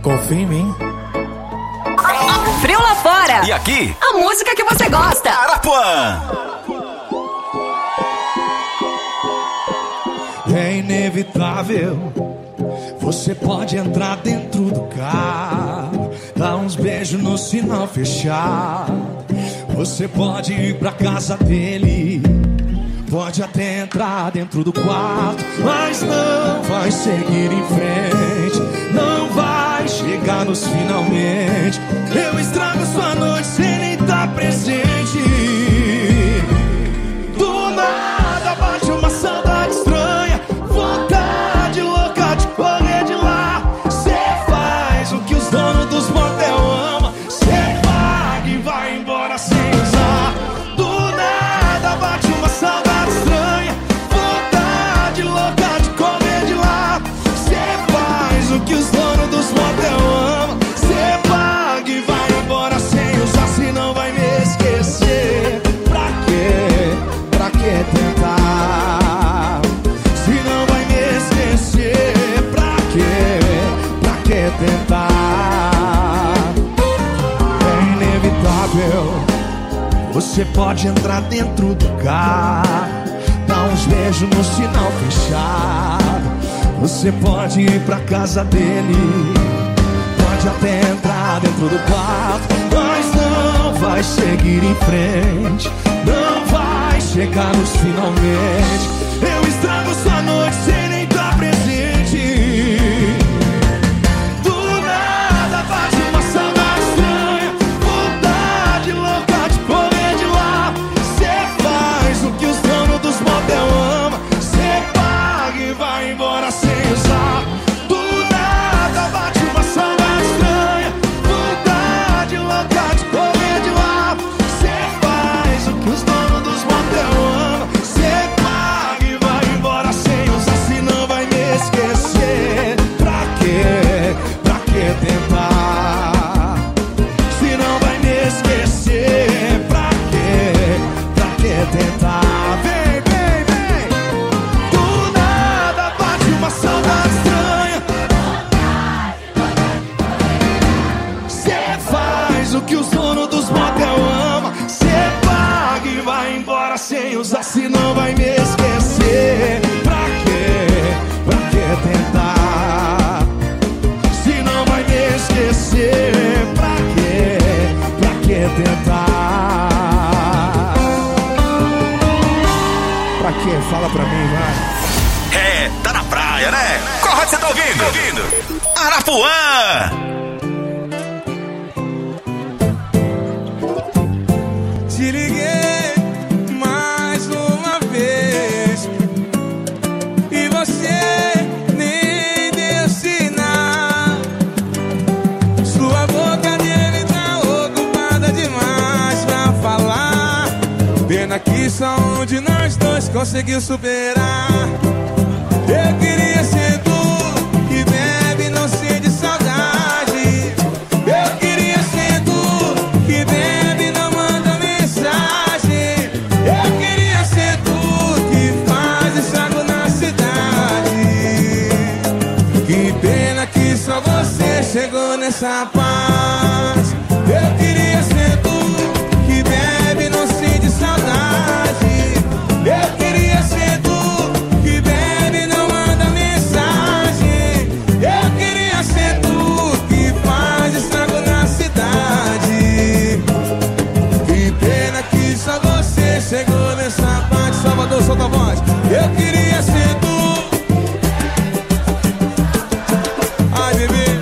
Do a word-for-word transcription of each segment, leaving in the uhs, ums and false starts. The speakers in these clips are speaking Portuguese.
Confia em mim. Frio lá fora. E aqui? A música que você gosta. Arapuã. É inevitável. Você pode entrar dentro do carro, dar uns beijos no sinal fechado. Você pode ir pra casa dele, pode até entrar dentro do quarto, mas não vai seguir em frente, não vai chegar nos finalmente. Eu estrago sua noite sem nem estar presente. Do nada bate uma saudade estranha, vontade louca de correr de lá. Cê faz o que os donos dos motel amam, cê paga e vai embora sem usar. Do nada bate uma saudade estranha, vontade louca de correr de lá. Cê faz o que os donos dos motel amam, cê paga e vai embora sem usar. Se não vai me esquecer, pra quê? Pra que tentar? Se não vai me esquecer, pra quê? Pra que tentar? É inevitável. Você pode entrar dentro do carro, dar uns beijos no sinal fechado. Você pode ir pra casa dele, pode até entrar dentro do quarto, mas não vai seguir em frente, não vai chegar nos finalmente. Eu estrago sua noite sem nem estar presente. Do nada bate uma saudade estranha, vontade louca de correr de lá. Cê faz o que os donos dos motel amam, cê paga e vai embora sem usar. Do nada bate uma saudade estranha, vontade louca de correr de lá. Cê faz o que os donos dos motel amam, cê paga e vai embora sem usar. Se não vai me esquecer, pra quê? Pra que tentar? Se não vai me esquecer, pra quê? Pra que tentar? Vem, vem, vem. Do nada bate uma saudade estranha, cê faz o que os donos dos motel amam, cê paga e vai embora sem usar. Se não vai me esquecer, pra quê? Pra que tentar? Se não vai me esquecer, pra quê? Pra que tentar? Pra quê? Fala pra mim, vai. É, tá na praia, né? Qual rádio você tá ouvindo? ouvindo? Arapuã. Te liguei mais uma vez e você nem deu sinal. Sua boca dele tá ocupada demais pra falar. Pena que só um de nós dois conseguiu superar. Eu queria ser tu que bebe não sente saudade. Eu queria ser tu que bebe não manda mensagem. Eu queria ser tu que faz estrago na cidade. Que pena que só você chegou nessa paz. Eu queria ser tu que bebe não sente saudade. Eu queria ser tu que bebe não manda mensagem. Eu queria ser tu que faz estrago na cidade. Que pena que só você chegou nessa parte. Salvador, solta a voz. Eu queria ser tu. Ai, bebê,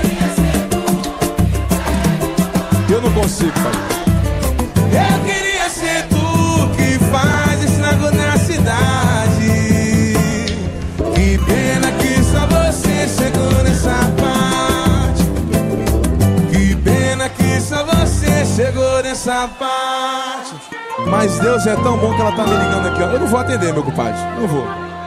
eu não consigo, pai. Eu queria ser tu que faz estrago na cidade. Que pena que só você chegou nessa parte. Que pena que só você chegou nessa parte. Mas Deus é tão bom que ela tá me ligando aqui, ó. Eu não vou atender, meu compadre, não vou.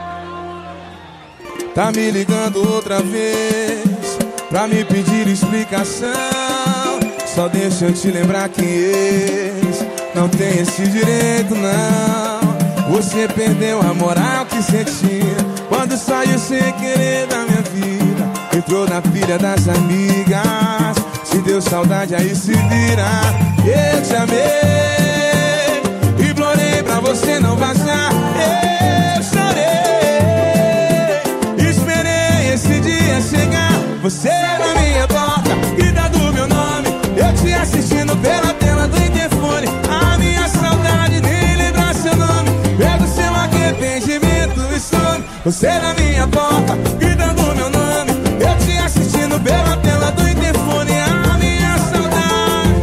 Tá me ligando outra vez pra me pedir explicação. Só deixa eu te lembrar que ex não tem esse direito, não. Você perdeu a moral que sentia quando saiu sem querer da minha vida. E entrou na pilha das amigas. Se deu saudade, aí se vira. Eu te amei, implorei pra você não vazar. Eu chorei, esperei esse dia chegar. Você na minha porta, gritando meu nome. Eu te assistindo pela tela do interfone. A minha saudade nem lembrar seu nome. Pego seu arrependimento e some. Você na minha porta, gritando meu nome. Eu te assistindo pela tela do interfone. A minha saudade.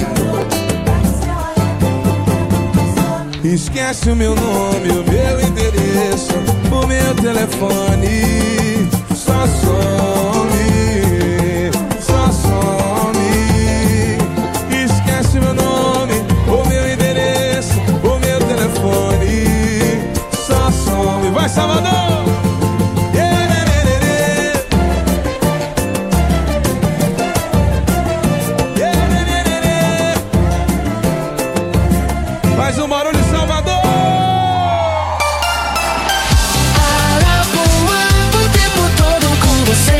Esquece o meu nome, o meu endereço, o meu telefone. Só some, só some. Esquece meu nome, o meu endereço, o meu telefone. Só some. Vai, Salvador! Faz um barulho, Salvador! Arapuã, o tempo todo com você.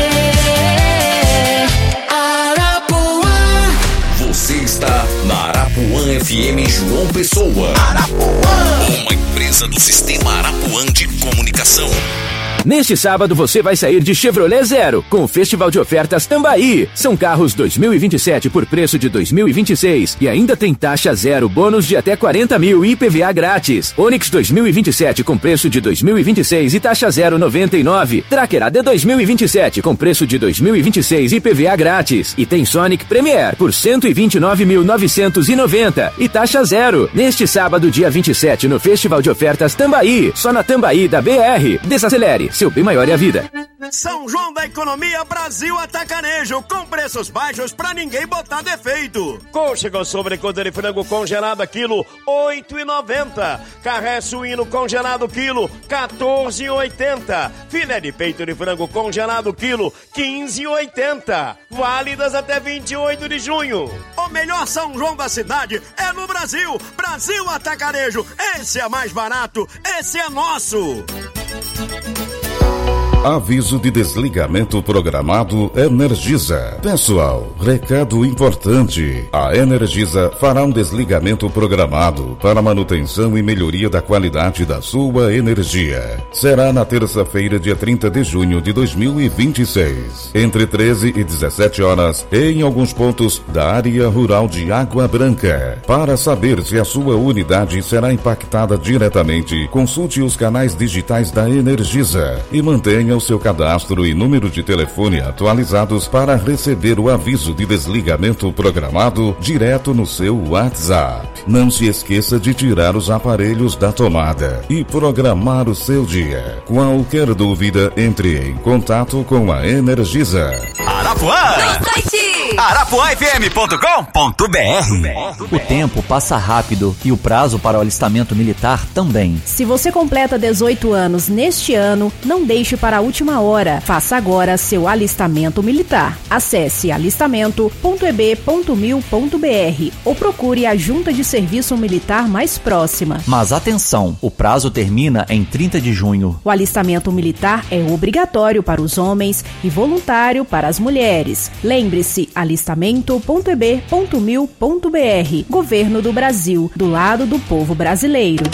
Arapuã. Você está na Arapuã F M João Pessoa. Arapuã, uma empresa do Sistema Arapuã de Comunicação. Neste sábado você vai sair de Chevrolet Zero com o Festival de Ofertas Tambaí. São carros dois mil e vinte e sete por preço de dois mil e vinte e seis e ainda tem taxa zero, bônus de até quarenta mil e I P V A grátis. Onix dois mil e vinte e sete com preço de dois mil e vinte e seis e taxa zero noventa e nove. Tracker A D dois mil e vinte e sete com preço de dois mil e vinte e seis e I P V A grátis. E tem Sonic Premier por cento e vinte e nove mil novecentos e noventa e taxa zero. Neste sábado, dia vinte e sete, no Festival de Ofertas Tambaí. Só na Tambaí da B R. Desacelere. Seu bem maior é a vida. São João da Economia Brasil Atacarejo, com preços baixos pra ninguém botar defeito. Côncega ou sobrecoxa de frango congelado quilo, oito e noventa. Carré suíno congelado quilo, quatorze e oitenta. Filé de peito de frango congelado quilo, quinze e oitenta. Válidas até vinte e oito de junho. O melhor São João da cidade é no Brasil. Brasil Atacarejo, esse é mais barato, esse é nosso. Aviso de desligamento programado Energisa. Pessoal, recado importante. A Energisa fará um desligamento programado para manutenção e melhoria da qualidade da sua energia. Será na terça-feira, dia trinta de junho de dois mil e vinte e seis, entre treze e dezessete horas, em alguns pontos da área rural de Água Branca. Para saber se a sua unidade será impactada diretamente, consulte os canais digitais da Energisa e mantenha o seu cadastro e número de telefone atualizados para receber o aviso de desligamento programado direto no seu WhatsApp. Não se esqueça de tirar os aparelhos da tomada e programar o seu dia. Qualquer dúvida, entre em contato com a Energisa. Arapuã! arapuã f m ponto com ponto b r. O tempo passa rápido e o prazo para o alistamento militar também. Se você completa dezoito anos neste ano, não deixe para a última hora. Faça agora seu alistamento militar. Acesse alistamento ponto e b ponto mil ponto b r ou procure a junta de serviço militar mais próxima. Mas atenção, o prazo termina em trinta de junho. O alistamento militar é obrigatório para os homens e voluntário para as mulheres. Lembre-se, alistamento ponto e b ponto mil ponto b r. Governo do Brasil, do lado do povo brasileiro.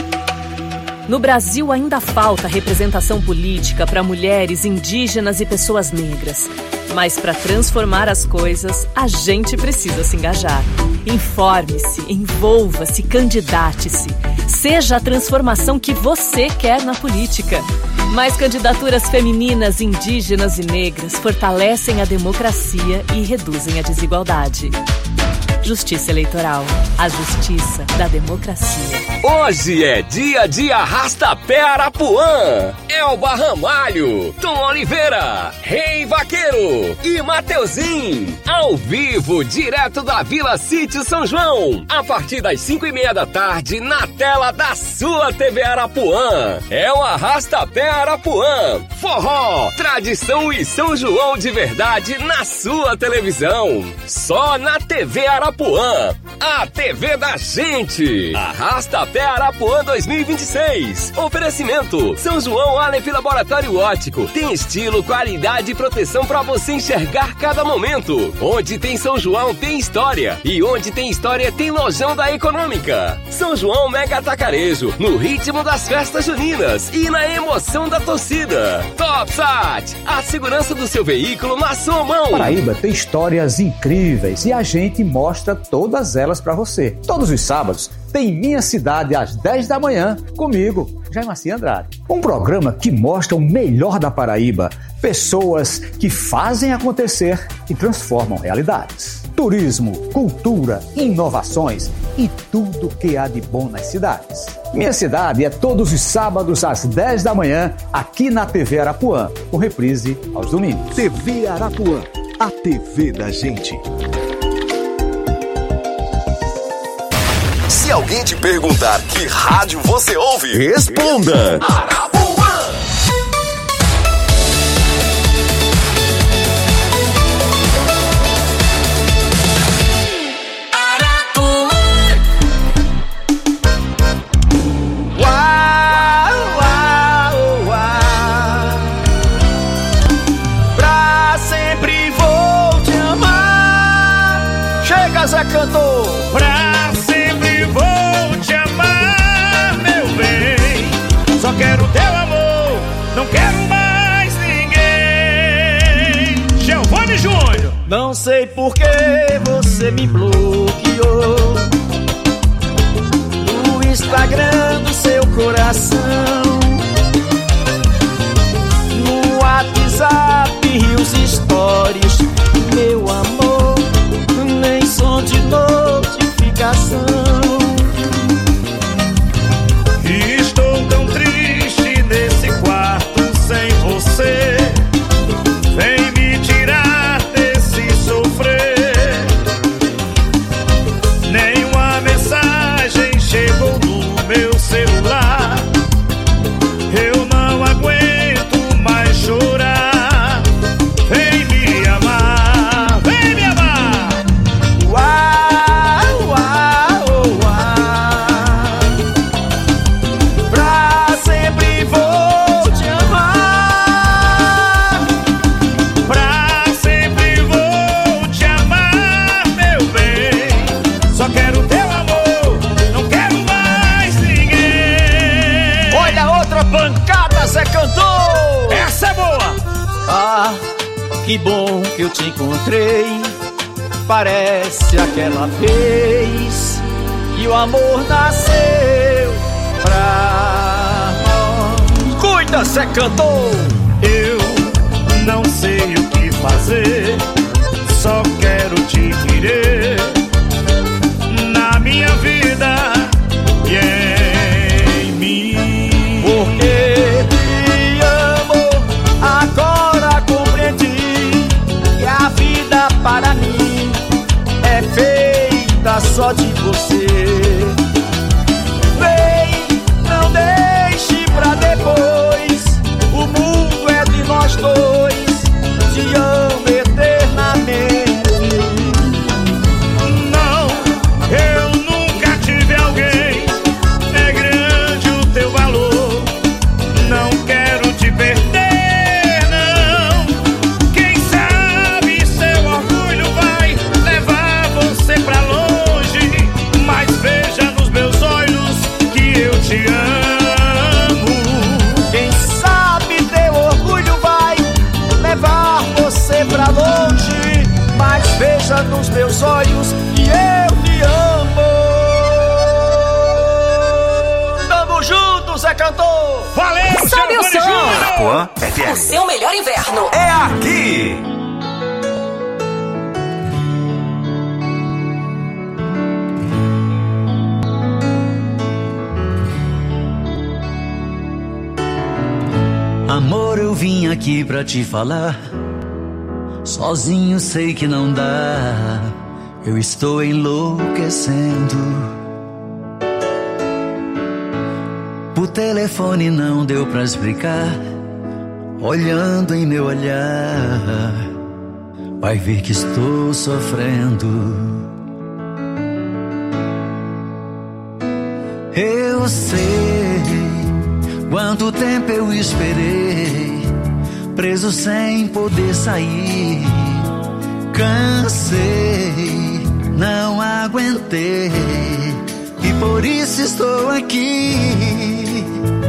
No Brasil ainda falta representação política para mulheres, indígenas e pessoas negras. Mas para transformar as coisas, a gente precisa se engajar. Informe-se, envolva-se, candidate-se. Seja a transformação que você quer na política. Mais candidaturas femininas, indígenas e negras fortalecem a democracia e reduzem a desigualdade. Justiça Eleitoral. A justiça da democracia. Hoje é dia de Arrasta-Pé Arapuã. Elba Ramalho, Tom Oliveira, Rei Vaqueiro e Mateuzinho. Ao vivo, direto da Vila Sítio São João. A partir das cinco e meia da tarde, na tela da sua T V Arapuã. É o Arrasta-Pé Arapuã. Forró, tradição e São João de verdade na sua televisão. Só na T V Arapuã. a T V da gente. Arrasta-pé Arapuã dois mil e vinte e seis. Oferecimento São João Aleph Laboratório Óptico. Tem estilo, qualidade e proteção para você enxergar cada momento. Onde tem São João tem história. E onde tem história tem Lojão da Econômica. São João Mega Atacarejo. No ritmo das festas juninas e na emoção da torcida. Topsat, a segurança do seu veículo na sua mão. Paraíba tem histórias incríveis e a gente mostra todas elas para você. Todos os sábados tem Minha Cidade às dez da manhã, comigo, Jair Macia Andrade. Um programa que mostra o melhor da Paraíba, pessoas que fazem acontecer e transformam realidades. Turismo, cultura, inovações e tudo que há de bom nas cidades. Minha Cidade é todos os sábados às dez da manhã, aqui na T V Arapuã, com reprise aos domingos. T V Arapuã, a T V da gente. Se alguém te perguntar que rádio você ouve, responda Arapuã. Zé cantou. Pra sempre vou te amar, meu bem. Só quero teu amor, não quero mais ninguém. Giovanni Júnior. Não sei por que você me bloqueou no Instagram do seu coração, no WhatsApp e os stories, meu amor. Nem som de notificação. E estou tão triste nesse quarto sem você. Vem me tirar desse sofrer. Nenhuma mensagem chegou no meu celular. Eu não aguento mais chorar. Vem me amar, vem me amar. Ah, que bom que eu te encontrei. Parece aquela vez que o amor nasceu pra nós. Cuida, cê cantou. Eu não sei o que fazer, só quero te querer na minha vida e em mim. Porque te amo, agora compreendi que a vida para mim é feita só de você. Vem, não deixe pra depois, o mundo é de nós dois, te amo eternamente. Não, eu nunca tive alguém, é grande o teu valor, não quero te perder, não. Quem sabe seu orgulho vai levar você pra longe, mas veja nos meus olhos que eu te amo. Quem sabe teu orgulho vai levar você pra longe, mas veja nos meus olhos que eu te amo. Tamo junto, Zé Cantor. Valeu, Sobe o som. Arapuã F M. O seu melhor inverno é aqui. Amor, eu vim aqui pra te falar. Sozinho sei que não dá. Eu estou enlouquecendo. Por telefone não deu pra explicar. Olhando em meu olhar, vai ver que estou sofrendo. Eu sei quanto tempo eu esperei, preso sem poder sair. Cansei, não aguentei, e por isso estou aqui.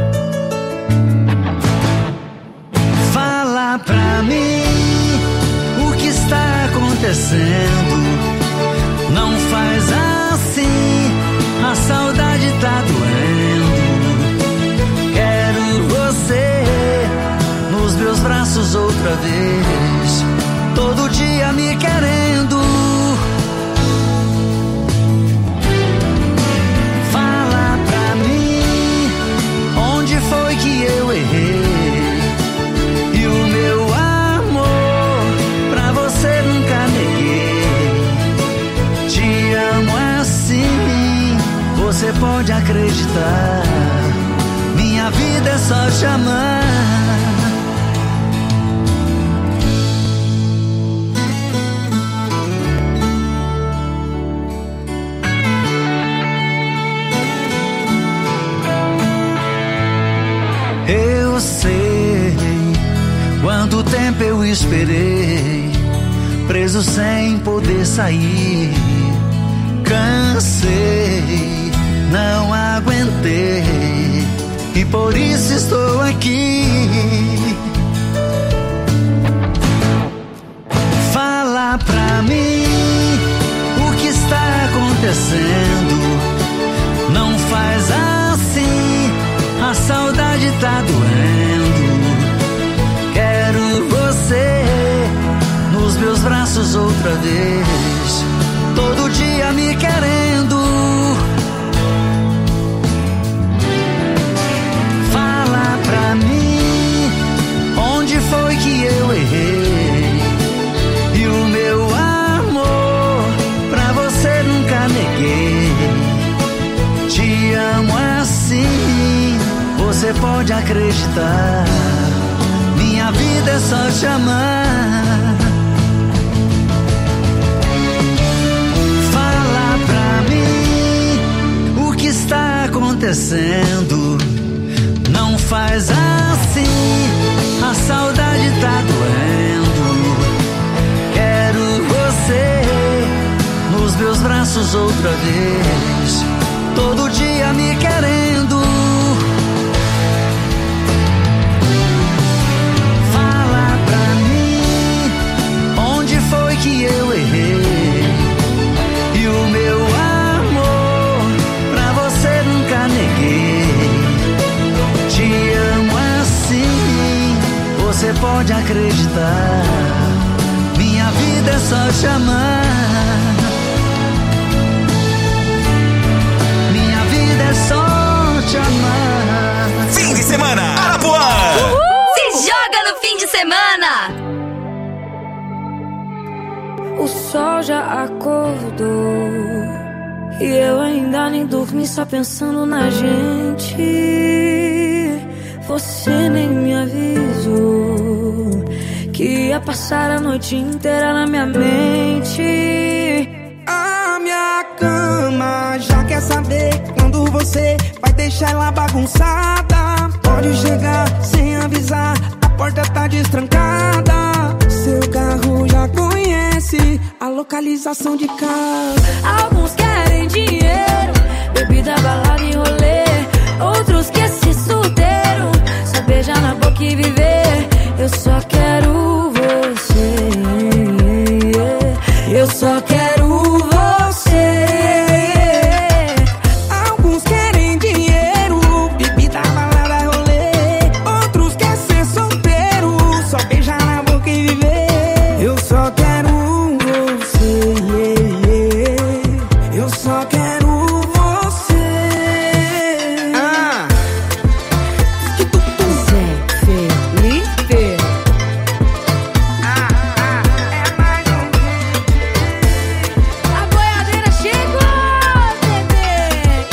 Fala pra mim o que está acontecendo. Não faz assim, a saudade tá doendo. Quero você nos meus braços outra vez, todo dia me querendo. Fala pra mim onde foi que eu errei, e o meu amor pra você nunca neguei. Te amo assim, você pode acreditar, minha vida é só te amar. Eu sei quanto tempo eu esperei, preso sem poder sair. Cansei, não aguentei, e por isso estou aqui. Fala pra mim o que está acontecendo. Não faz assim, a saudade tá doendo. Quero você nos meus braços outra vez, todo dia me querendo. Fala pra mim onde foi que eu errei, e o meu amor pra você nunca neguei. Te amo assim, você pode acreditar, minha vida é só te amar. Fala pra mim o que está acontecendo. Não faz assim, a saudade tá doendo. Quero você nos meus braços outra vez, todo dia me querendo. Fala pra mim onde foi que eu errei, e o meu amor pra você nunca neguei. Te amo assim, você pode acreditar, minha vida é só te amar. Minha vida é só te amar. Fim de semana, Arapuã! Se joga no fim de semana! O sol já acordou e eu ainda nem dormi, só pensando na gente. Você nem me avisou que ia passar a noite inteira na minha mente. A minha cama já quer saber quando você vai deixar ela bagunçada. Pode chegar sem avisar, a porta tá destrancada. Seu carro já conhece a localização de casa. Alguns querem dinheiro, bebida, balada e rolê. Outros querem ser solteiro, só beijar na boca e viver. Eu só quero você, eu só quero você. Alguns querem dinheiro, bebida, balada, rolê. Outros querem ser solteiro, só beijar na boca e viver. Eu só quero você, eu só quero você. Ah. Zé Felipe. Ah, ah, é mais um. A boiadeira chegou, bebê.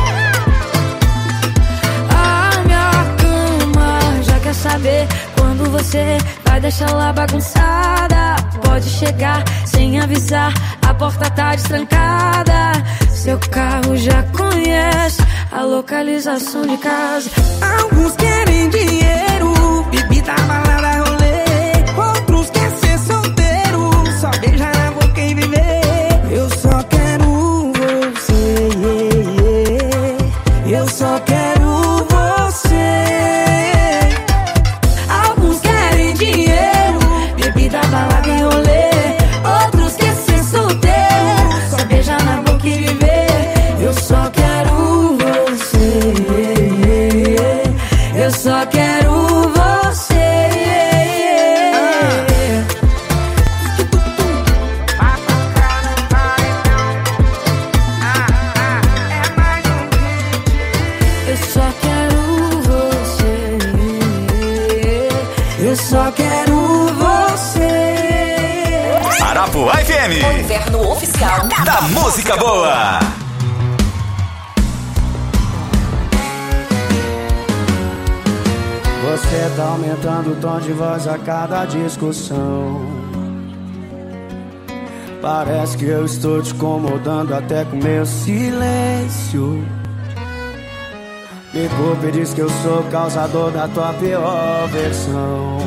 A minha cama já quer saber quando você vai deixar lá bagunçada. Pode chegar sem avisar, a porta tá destrancada. Seu carro já conhece a localização de casa. Alguns querem dinheiro, bebida, balada, rolê. Outros querem ser solteiro, só beijar na boca e viver. Eu só quero você, yeah, yeah. Eu só quero você. Alguns querem dinheiro, bebida, balada e rolê. Outros querem ser solteiro, só beijar na boca e viver. Eu só quero você, eu só quero você. Eu só quero você, eu só quero você. Arapuã F M, O inverno oficial da música boa. Você tá aumentando o tom de voz a cada discussão. Parece que eu estou te incomodando até com meu silêncio. Me culpa e diz que eu sou causador da tua pior versão.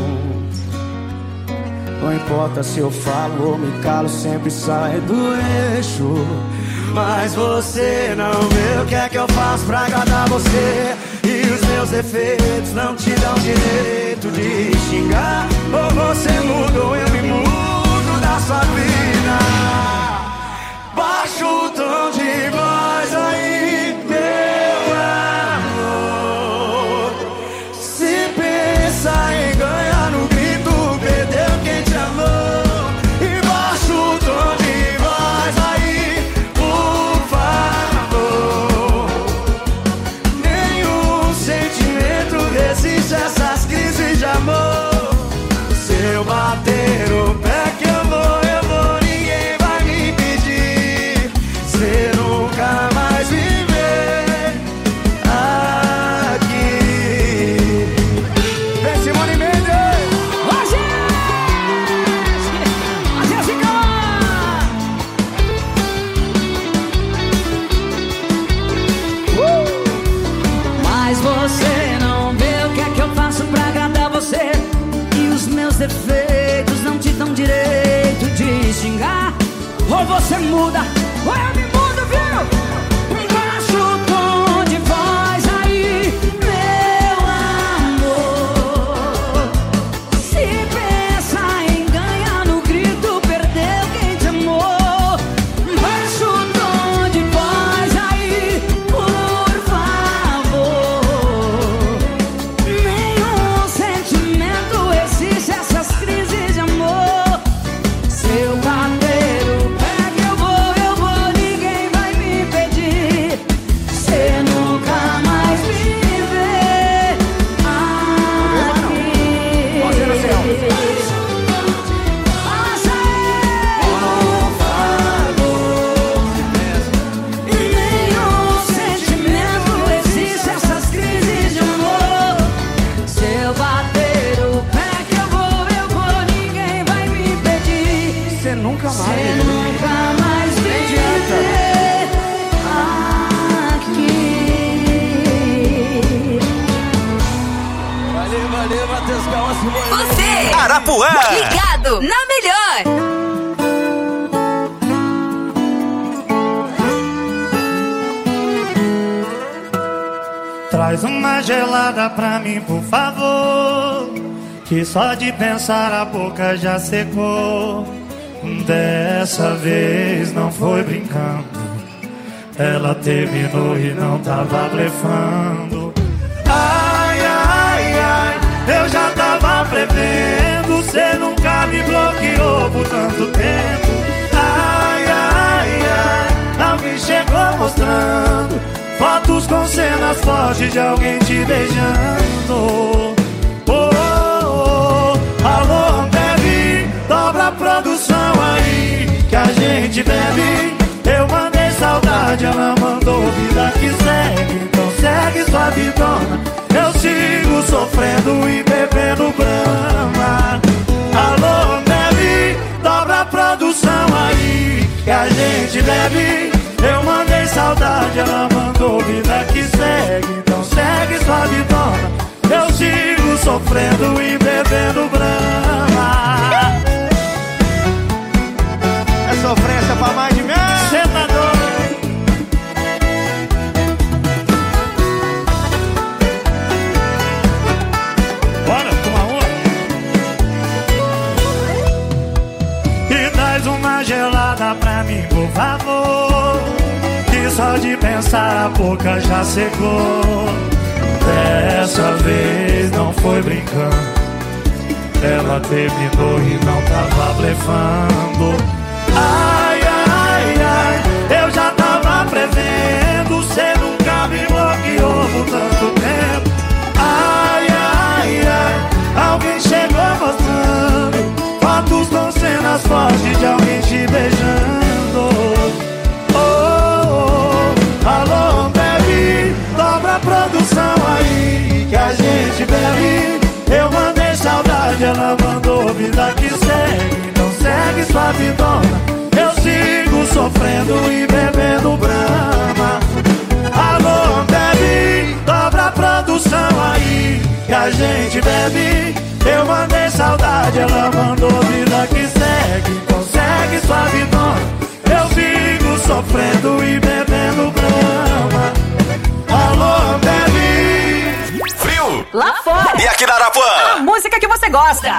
Não importa se eu falo ou me calo, sempre sai do eixo. Mas você não vê o que é que eu faço pra agradar você. E os meus defeitos não te dão direito de xingar. Ou você muda ou eu me mudo da sua vida. Baixa o tom de voz aí, meu amor. Se pensa em ganhar no grito, perdeu quem te amou. E baixa o tom de voz aí, por favor. Nenhum sentimento resiste a essas crises de amor. Se eu bater o pé que eu vou, eu vou, ninguém vai me impedir. Cê nunca mais viver aqui. Vem Simone Mendes! Hoje! A Jéssica! Mas você não vê o que é que eu faço pra agradar você. E os meus defeitos não te dão direito de xingar. Ou você muda, ou eu me mudo, viu? Baixa o tom de voz aí, meu amor. Se pensa em ganhar no grito, perdeu quem te amou. Baixa o tom de voz aí, por favor. Nenhum sentimento existe essas crises de amor. Se eu bater o pé que eu vou, eu vou, ninguém vai me impedir. Cê nunca mais me vê aqui. Passa aí, por favor. Nenhum sentimento existe essas crises de amor. Se eu bater o pé que eu vou, eu vou, ninguém vai me impedir. Você nunca mais. Cê nunca mais me vê aqui. Valeu, valeu, Matheus Calma, Simone. Você Arapuã, ligado na melhor. Traz uma gelada pra mim, por favor. Que só de pensar a boca já secou. Dessa vez não foi brincando. Ela terminou e não tava blefando. Ai, ai, ai, eu já tava prevendo. Cê nunca me bloqueou por tanto tempo. Ai, ai, ai, alguém chegou mostrando fotos com cenas fortes de alguém te beijando. Oh, oh, oh. Alô, bebe, dobra a produção aí que a gente bebe. Eu mandei saudade, ela mandou vida que segue. Então segue sua vidona, eu sigo sofrendo e bebendo brama. Alô, bebe, dobra a produção aí que a gente bebe. Eu mandei saudade, ela mandou vida que segue. Então segue sua vidona, eu sigo sofrendo e bebendo Brahma. É sofrência pra mais de mim. Cê tá doido? Bora, toma uma. E traz uma gelada pra mim, por favor, que só de pensar a boca já secou. Dessa vez não foi brincando, ela terminou e não tava blefando. Ai, ai, ai, eu já tava prevendo, cê nunca me bloqueou por tanto tempo. Ai, ai, ai, alguém chegou mostrando fotos com cenas fortes de alguém te beijando. Oh, oh, alô, baby, dobra a produção aí que a gente bebe. Eu mandei saudade, ela mandou vida que segue. Então segue sua vidona, eu sigo sofrendo e bebendo Brahma. Alô, baby, dobra a produção aí que a gente bebe. Eu mandei saudade, ela mandou vida que segue. Então segue sua vidona, eu sigo sofrendo e bebendo Brahma. Alô, baby. Frio lá fora. E aqui na Arapuã, a música que você gosta.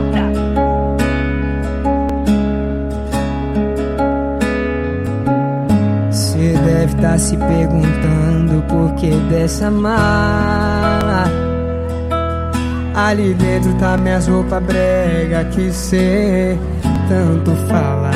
Você deve estar se perguntando por que dessa mala. Ali dentro tá minhas roupas brega que cê tanto fala.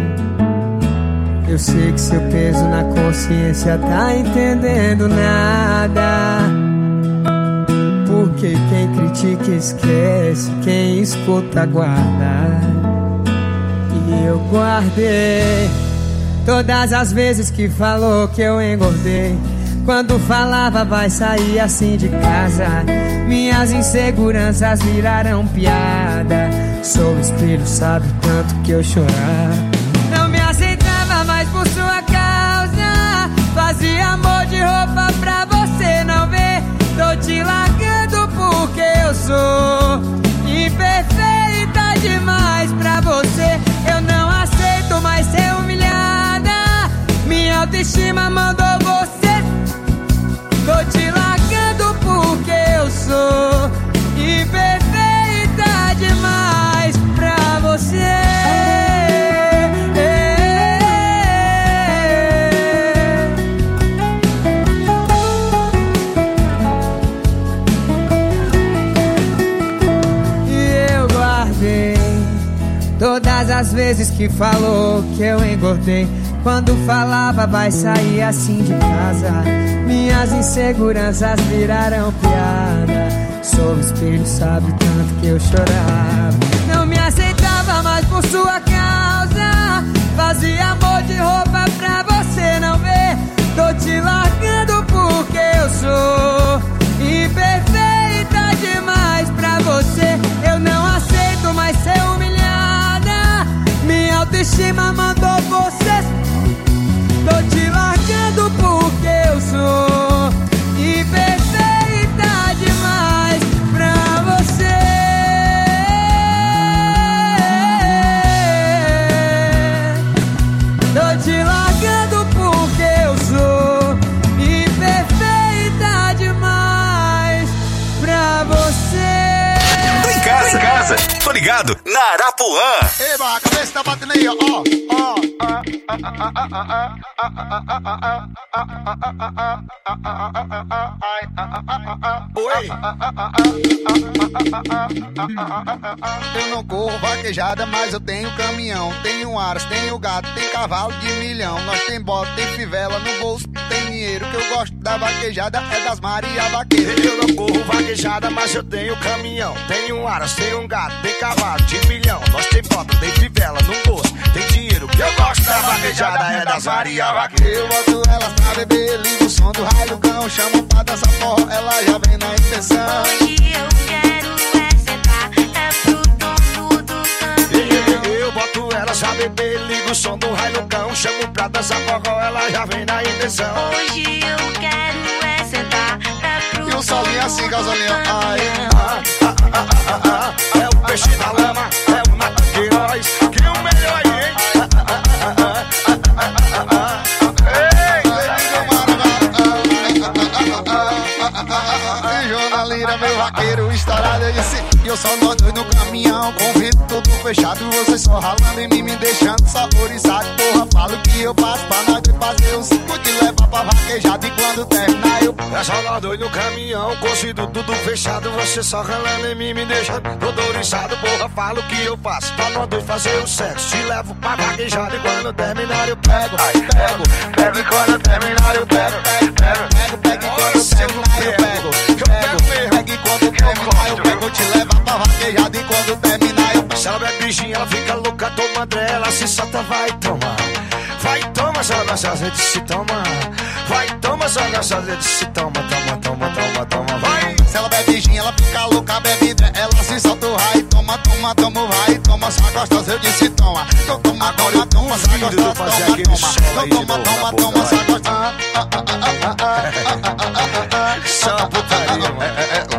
Eu sei que seu peso na consciência tá entendendo nada. Porque quem critica esquece, quem escuta guarda. E eu guardei todas as vezes que falou que eu engordei. Quando falava vai sair assim de casa, minhas inseguranças viraram piada. Sou o espelho, sabe o tanto que eu chorava. Não me aceitava mais por sua causa, fazia amor de roupa pra você não ver. Tô te largando porque eu sou imperfeita demais pra você. Eu não aceito mais ser humilhada, minha autoestima mandou você. Tô te largando porque eu sou imperfeita demais pra você. Todas as vezes que falou que eu engordei, quando falava vai sair assim de casa, minhas inseguranças viraram piada. Sou o espelho, sabe o tanto que eu chorava. Não me aceitava mais por sua causa, fazia amor de roupa pra você não ver. Tô te largando porque eu sou imperfeita demais pra você. Eu não aceito mais ser humilhada, minha autoestima mandou você. Tô te largando porque eu sou imperfeita demais pra você. Tô te largando porque eu sou imperfeita demais pra você. Tô em casa, tô em casa. Tô ligado na Arapuã. Eba, a cabeça tá batendo aí, ó, ó. Oi. Eu não corro vaquejada, mas eu tenho caminhão. Tenho aras, tenho gato, tem cavalo de milhão. Nós tem bota, tem fivela no bolso, tem dinheiro. Que eu gosto da vaquejada é das Maria Vaqueira. Eu não corro vaquejada, mas eu tenho caminhão. Tenho aras, tenho gato, tem cavalo de milhão. Nós tem bota, tem fivela no bolso, tem dinheiro. Que eu gosto da vaquejada é das Maria Vaqueira. Eu boto elas pra beber, ligo o som do raio do cão. Chamo pra dançar forró, ela já vem na intenção. Hoje eu quero é sentar, é pro dono do canto. Eu boto elas já beber, liga o som do raio no cão. Chamo pra dançar forró, ela já vem na intenção. Hoje eu quero é sentar é pro E o solinho assim, gasolinho. Ai, ah, ah, ah, ah, ah, ah. É o peixe da lama, é o Natan Queiroz, que é o melhor aí, hein? Ah, ah, ah, ah, ah, ah, ah, ah, ah. Lira, meu vaqueiro estourado, eu disse que eu só nós dois no caminhão, convido tudo fechado, você só ralando em mim, me deixando saborizado. Porra, falo que eu faço pra nós dois fazer o cinco de levar pra vaquejada e quando terminar eu... É só nós dois no caminhão, convido tudo fechado, você só ralando em mim, me deixando todo oriçado. Porra, falo que eu faço pra nós dois fazer o sexo, te levo pra vaquejada e quando terminar eu pego, pego, pego e quando terminar eu pego, pego, pego, pego e quando terminar eu pego, pego. Pega e quando terminar eu pego, te levar pra vaquejada e quando terminar eu pego. Se ela bebe bichinha, ela fica louca, toma André, ela se solta, vai tomar. Vai, toma, só gostosa de se toma. Vai, toma, só gostosa de se toma, toma, toma, toma, toma, vai. Se ela bebe gin, ela fica louca, bebe André, ela se solta o raio, toma, toma, toma, vai, toma, só gostosa eu disse toma. Toma, toma, toma, toma, só gostosa, toma, toma. Toma, toma, toma, só gostosa. Só putaria, mano.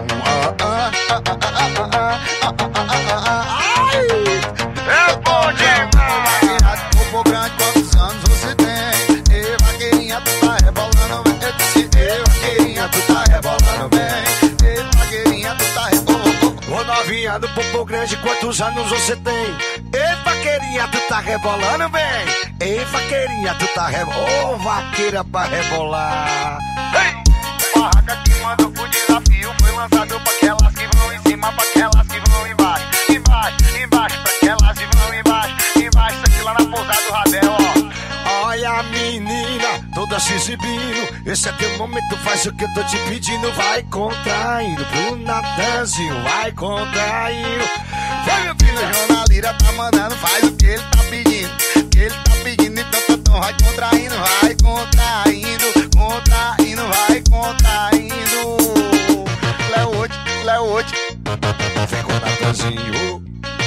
É bom demais. Povo grande, quantos anos você tem? Ei, vaqueirinha, tu tá rebolando bem. Eu disse, ei, vaqueirinha, tu tá rebolando bem. Ei, vaqueirinha, tu tá rebolando bem. Ô novinha do Popo Grande, quantos anos você tem? Ei, vaqueirinha, tu tá rebolando bem. Ei, vaqueirinha, tu tá rebolando. Ô, vaqueira pra rebolar. Ei! Barraca que manda o desafio foi lançado pra aquelas que vão em cima, pra aquelas que vão embaixo. Embaixo, embaixo, pra aquelas que vão embaixo. Embaixo, isso aqui lá na pousada do Radel, ó. Olha a menina, toda se exibindo. Esse é teu momento, faz o que eu tô te pedindo. Vai contraindo pro Natanzinho, vai contraindo. Vai, meu filho, o João Lira tá mandando, faz o que ele tá pedindo. Que ele tá pedindo, então, então, então, vai contraindo, vai contraindo, contraindo, vai contraindo. Léo hoje, Léo hoje. Vem com o Natanzinho,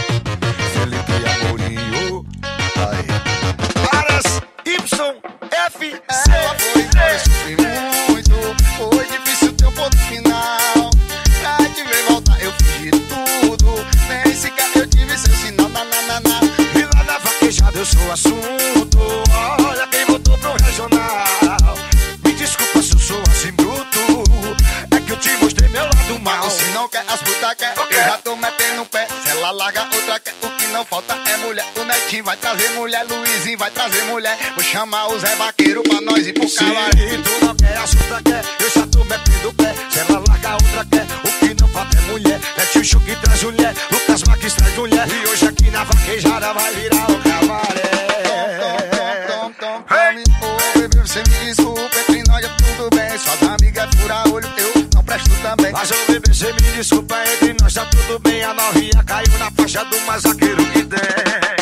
Felipe Amorinho. Aí. Varas Y F C. Ela foi, foi, sofri muito. Foi difícil teu ponto final. Pra te ver voltar, eu fiz de tudo. Nem sequer eu tive seu sinal, na, na, na, na. E lá na vaquejada eu sou assunto. Olha quem voltou pro regional. Me desculpa se eu sou assim bruto. É que eu te mostrei meu lado mal. Se não quer, as putas quer. Eu já tô metendo o pé. Se ela larga, outra quer. O que não falta é mulher. O Netinho vai trazer mulher. Luizinho vai trazer mulher. Vou chamar o Zé Vaqueiro pra nós ir pro cabaré. Se tu não quer, as putas quer. Eu já tô metendo o pé. Se ela larga, outra quer. O que não falta é mulher. Netinho Chu que traz mulher. Lucas Marques traz mulher. E hoje aqui na vaquejada vai virar o cabaré. Tom, tom, tom, tom, bebê, você me desculpa. Entre nós é tudo bem. Suas amigas é fura olho, eu não presto também. Mas ô bebê, você me desculpa. Entre nós tá tudo bem. A novinha caiu na faixa do mais vaqueiro que tem.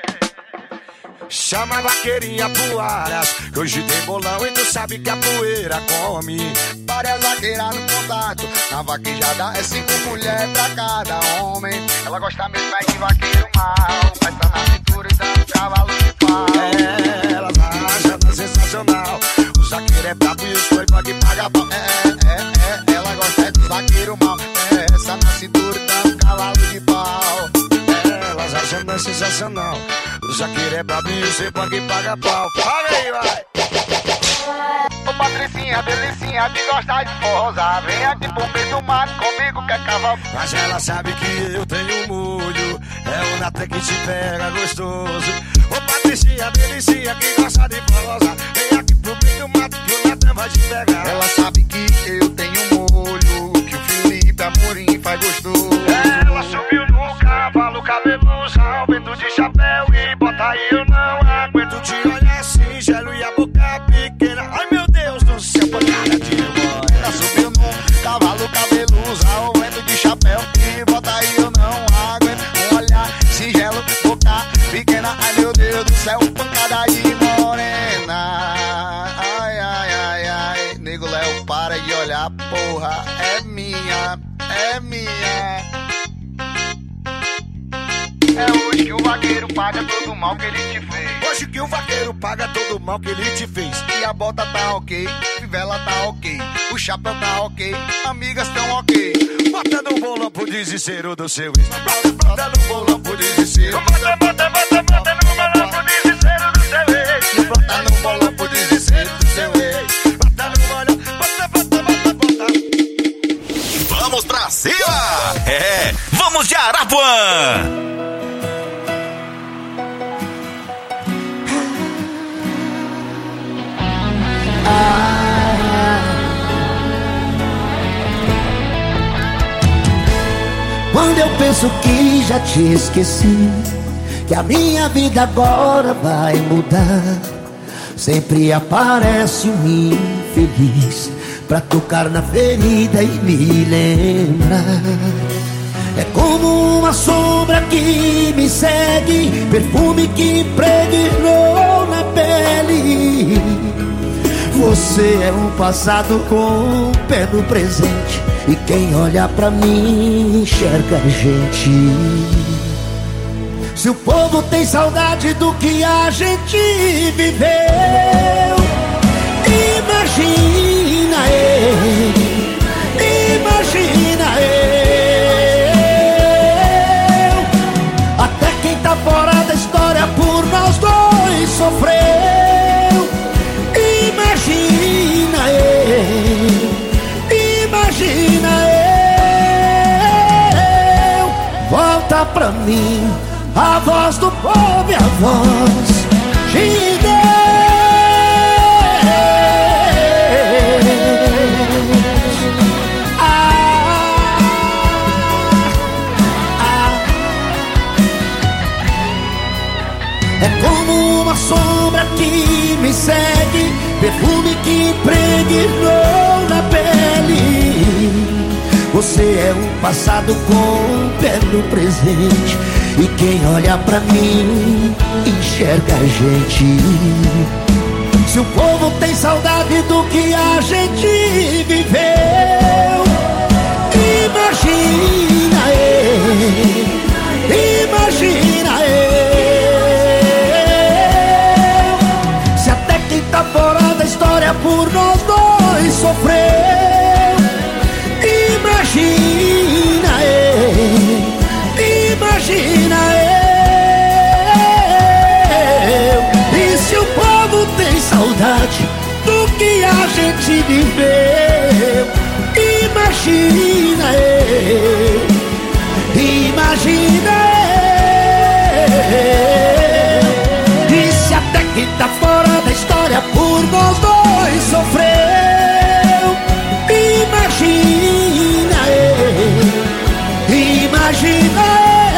Chama a vaqueirinha pro Aras, que hoje tem bolão e tu sabe que a poeira come. Várias vaqueiras no contato, na vaquejada é cinco mulheres pra cada homem. Ela gosta mesmo é de vaqueiro mal, festa na cintura e dando cavalo de pau. É, ela acha sensacional. O zaqueiro é brabo e os coibas que paga pau. É, é, é, ela gosta de vaqueiro mal, é, essa na cintura e dando cavalo de pau. É, elas acham sensacional. O zaqueiro é brabo e os coibas que paga pau. Paga aí, vai! Ô Patricinha, delicinha, de gostar de forrosar. Vem aqui pro meio do mato comigo, quer cavalo. Mas ela sabe que eu tenho molho. É o Natan que te pega gostoso. Ô Patricinha, delicinha, que gosta de forrosar. Vem aqui pro meio do mato que o Natan vai te pegar. Ela sabe que eu tenho molho, que o Felipe Amorim faz gostoso. Ela subiu no cavalo, cabeludo, ao vento de chapéu e bota aí, eu não aguento te olhar singelo e a boca pequena. Ai meu Deus do céu, pancada de irmã. Ela subiu no cavalo, cabeludo, ao vento de chapéu e bota aí, eu não aguento. Um olhar singelo, boca pequena. Ai meu Deus do céu, pancada de morena. Ai, ai, ai, ai. Nego Léo, para de olhar, porra, é minha, é minha. É o Hoje que o vaqueiro paga todo o mal que ele te fez. Hoje que o vaqueiro paga todo o mal que ele te fez. E a bota tá ok, fivela tá ok, o chapéu tá ok, amigas tão ok. Bota no bolão pro desespero do seu ex. Bota no bolão pro desespero. Bota, bota, bota, bota no bolão pro desespero do seu ex. Bota no bolão pro desespero do seu ex. Bota no bolão, bota, bota, bota, bota. Vamos pra cima! É, vamos de Arapuã! Quando eu penso que já te esqueci, que a minha vida agora vai mudar, sempre aparece um infeliz pra tocar na ferida e me lembrar. É como uma sombra que me segue, perfume que impregnou na pele. Você é um passado com um pé no presente, e quem olha pra mim enxerga a gente. Se o povo tem saudade do que a gente viveu, imagina eu, imagina eu. Até quem tá fora da história por nós dois sofreu. Imagina eu, imagina eu. Volta pra mim a voz do povo e a voz de Deus. Ah, ah. É como uma sombra que me segue, perfume que impregnou na pele. Você é um passado com um pé no presente, e quem olha pra mim enxerga a gente. Se o povo tem saudade do que a gente viveu, imagina eu, imagina eu. Se até quem tá fora da história por nós dois sofreu, imagina eu, imagina eu. E se o povo tem saudade do que a gente viveu, imagina eu, imagina eu. E se até quem tá fora da história por nós dois sofreu, imagina eu, imagina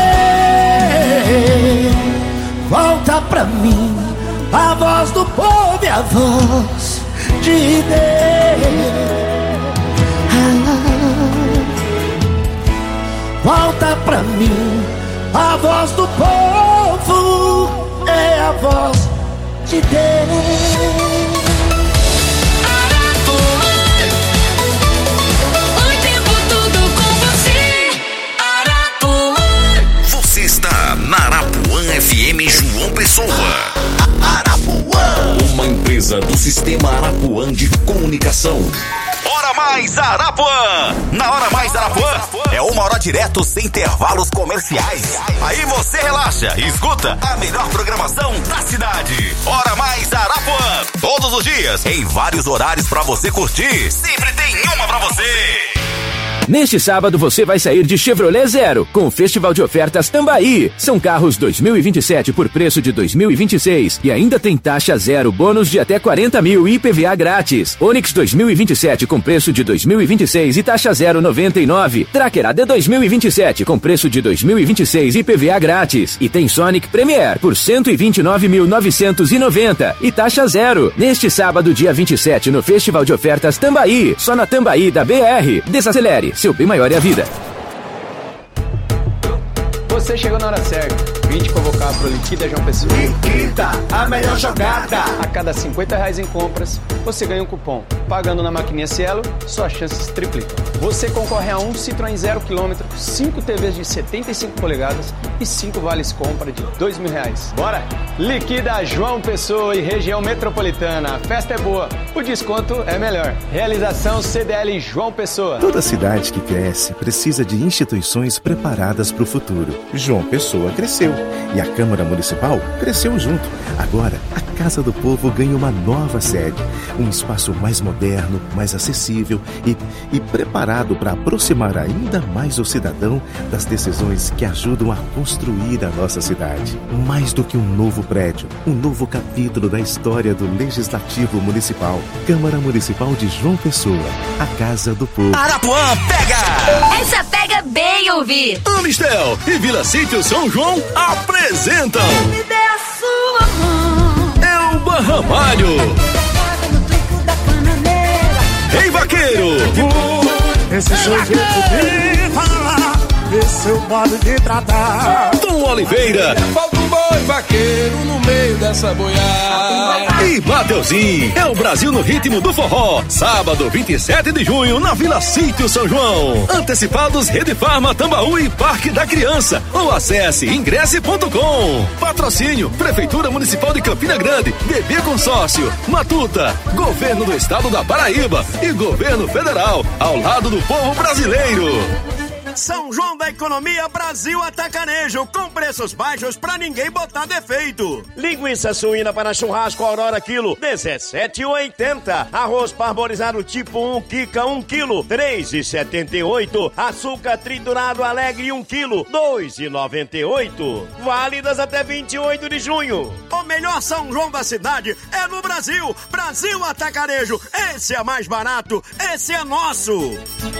eu. Volta pra mim a voz do povo e a voz de Deus. Ah, volta pra mim a voz do povo, é a voz de Deus. Na Arapuã F M João Pessoa. Arapuã, uma empresa do Sistema Arapuã de Comunicação. Hora Mais Arapuã! Na Hora Mais Arapuã é uma hora direto sem intervalos comerciais. Aí você relaxa e escuta a melhor programação da cidade. Hora Mais Arapuã, todos os dias, em vários horários pra você curtir. Sempre tem uma pra você. Neste sábado você vai sair de Chevrolet Zero com o Festival de Ofertas Tambaí. São carros dois mil e vinte e sete por preço de dois mil e vinte e seis e ainda tem taxa zero, bônus de até quarenta mil e I P V A grátis. Onix dois mil e vinte e sete com preço de dois mil e vinte e seis e taxa zero noventa e nove. Tracker A D dois mil e vinte e sete com preço de dois mil e vinte e seis e I P V A grátis. E tem Sonic Premier por cento e vinte e nove mil novecentos e noventa e taxa zero. Neste sábado, dia vinte e sete, no Festival de Ofertas Tambaí. Só na Tambaí da B R. Desacelere. Seu bem maior é a vida. Você chegou na hora certa. vinte convocar para o Liquida João Pessoa. Liquida, a melhor jogada. A cada cinquenta reais em compras, você ganha um cupom. Pagando na maquininha Cielo, suas chances triplicam. Você concorre a um Citroën zero quilômetro, cinco T Vs de setenta e cinco polegadas e cinco vales compra de dois mil reais. Bora? Liquida João Pessoa e região metropolitana. A festa é boa, o desconto é melhor. Realização C D L João Pessoa. Toda cidade que cresce precisa de instituições preparadas para o futuro. João Pessoa cresceu e a Câmara Municipal cresceu junto. Agora, a Casa do Povo ganha uma nova sede, um espaço mais moderno, mais acessível e, e preparado para aproximar ainda mais o cidadão das decisões que ajudam a construir a nossa cidade. Mais do que um novo prédio, um novo capítulo da história do Legislativo Municipal. Câmara Municipal de João Pessoa, a Casa do Povo. Arapuã pega! Essa pega bem ouvir. Amistel e Vila Sítio São João apresentam. Me dê a sua mão. É o Barramalho. Ei, vaqueiro! Esse seu jeito de falar, esse seu modo de tratar. Tom Oliveira. Falta um boi vaqueiro no meio dessa boiada. E Mateuzinho. É o Brasil no ritmo do forró. Sábado, vinte e sete de junho, na Vila Sítio São João. Antecipados Rede Farma, Tambaú e Parque da Criança. Ou acesse ingresse ponto com. Patrocínio Prefeitura Municipal de Campina Grande, B B Consórcio, Matuta, Governo do Estado da Paraíba e Governo Federal, ao lado do povo brasileiro. São João da Economia Brasil Atacarejo, com preços baixos pra ninguém botar defeito. Linguiça suína para churrasco Aurora quilo, dezessete e oitenta. Arroz parborizado tipo um Kika um quilo, três e setenta e oito. Açúcar triturado Alegre um quilo, dois e noventa e oito. Válidas até vinte e oito de junho. O melhor São João da cidade é no Brasil. Brasil Atacarejo, esse é mais barato, esse é nosso.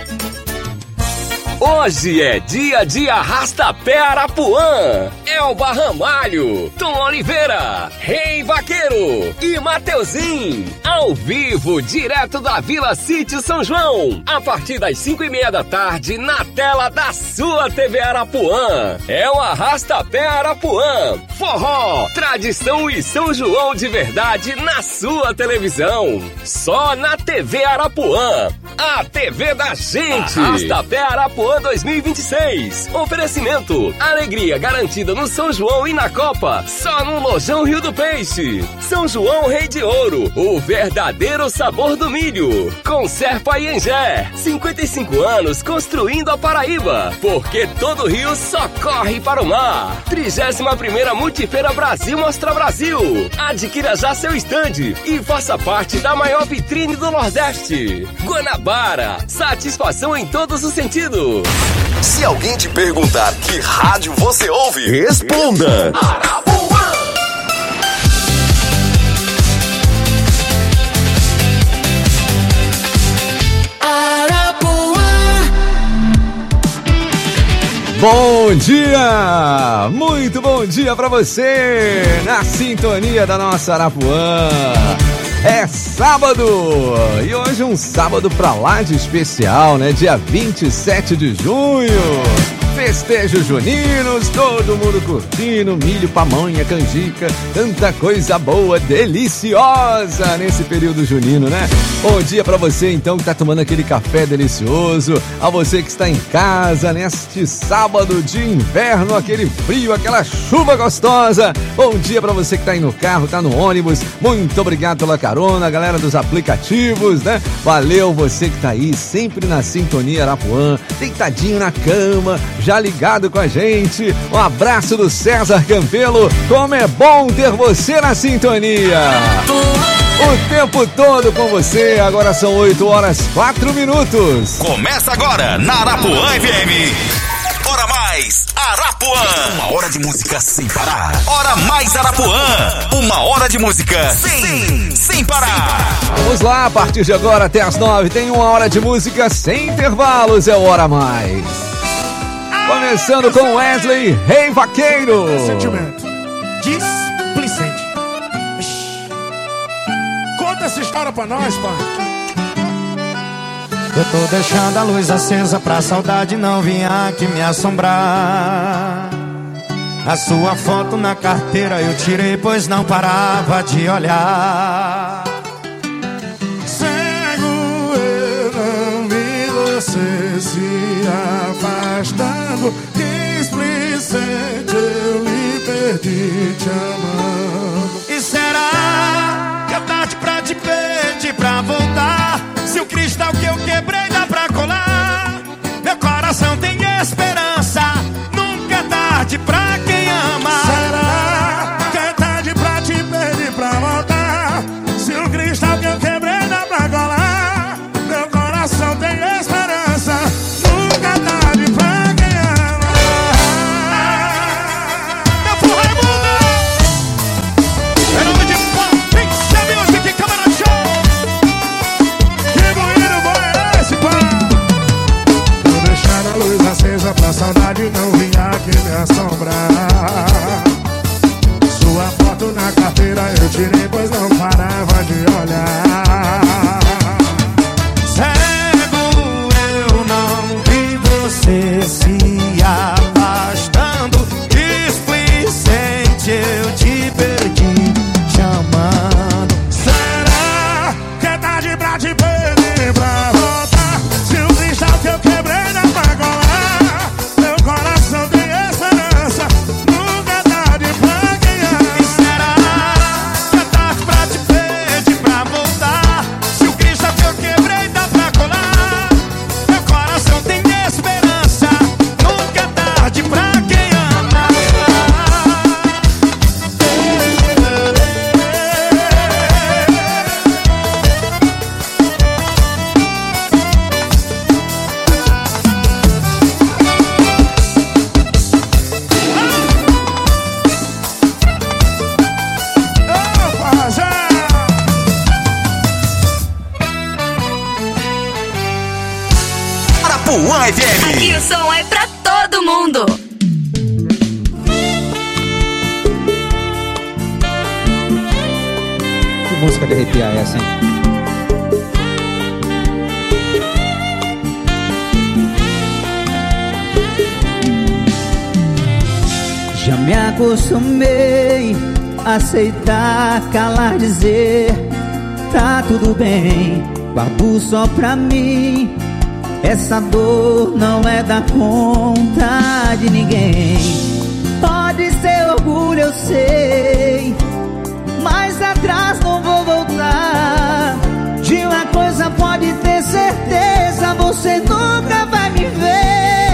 Hoje é dia de Arrasta-Pé Arapuã. É o Barramalho, Tom Oliveira, Rei Vaqueiro e Mateuzinho. Ao vivo, direto da Vila Sítio São João. A partir das cinco e meia da tarde, na tela da sua T V Arapuã. É o Arrasta-Pé Arapuã. Forró, tradição e São João de verdade na sua televisão. Só na T V Arapuã. A T V da gente. Arrasta-Pé Arapuã dois mil e vinte e seis. Oferecimento. Alegria garantida no São João e na Copa. Só no Lojão Rio do Peixe. São João Rei de Ouro. O verdadeiro sabor do milho. Conserva Iengé. cinquenta e cinco anos construindo a Paraíba. Porque todo rio só corre para o mar. trigésima primeira Multifeira Brasil Mostra Brasil. Adquira já seu estande e faça parte da maior vitrine do Nordeste. Guanabara. Satisfação em todos os sentidos. Se alguém te perguntar que rádio você ouve, responda. Arapuã. Arapuã. Bom dia! Muito bom dia pra você! Na sintonia da nossa Arapuã. É sábado! E hoje um sábado pra lá de especial, né? Dia vinte e sete de junho. Festejos juninos, todo mundo curtindo, milho, pamonha, canjica, tanta coisa boa, deliciosa nesse período junino, né? Bom dia pra você então que tá tomando aquele café delicioso, a você que está em casa neste sábado de inverno, aquele frio, aquela chuva gostosa. Bom dia pra você que tá aí no carro, tá no ônibus, muito obrigado pela carona, galera dos aplicativos, né? Valeu você que tá aí, sempre na sintonia Arapuã, deitadinho na cama, já ligado com a gente. Um abraço do César Campelo. Como é bom ter você na sintonia. O tempo todo com você. Agora são oito horas, quatro minutos. Começa agora na Arapuã F M. Hora mais Arapuã. Uma hora de música sem parar. Hora mais Arapuã. Uma hora de música sem, sem parar. Vamos lá, a partir de agora até as nove tem uma hora de música sem intervalos. É o Hora Mais. Começando com Wesley, Rei Vaqueiro. Sentimento displicente. Conta essa história pra nós, pai. Eu tô deixando a luz acesa pra saudade não vir aqui me assombrar. A sua foto na carteira eu tirei, pois não parava de olhar. Cego eu não vi você se afastando, displicente eu lhe perdi te amando. E será que é tarde pra te pedir pra voltar? Se o cristal que eu quebrei dá pra colar, meu coração tem esperança, nunca é tarde pra quem ama. Será que é tarde pra te pedir pra voltar? Se o cristal que eu quebrei dá pra colar, meu coração tem esperança, nunca é tarde pra quem ama. Meu forró é mundo. Em nome de Pincha Music, Câmara Show. Que bonito bom é esse, pá? Vou deixar a luz acesa pra saudade não vir aqui me assombrar. Sua foto na carteira eu tirei, pois não parava de olhar. Cego eu não vi você se afastando, displicente eu te perdi te amando. Será que é tarde pra te pedir pra voltar? Se o cristal que eu quebrei dá pra colar, meu coração tem esperança, nunca é tarde pra quem ama. E será que é tarde pra te pedir pra voltar? Se o cristal que eu quebrei dá pra colar, meu coração tem esperança, nunca é tarde pra quem ama. Arapuã F M. Aqui o som é pra todo mundo. Que música de arrepiar é essa, hein? Já me acostumei a aceitar, calar, dizer tá tudo bem, guardo só pra mim. Essa dor não é da conta de ninguém. Pode ser orgulho, eu sei, mas atrás não vou voltar. De uma coisa pode ter certeza, você nunca vai me ver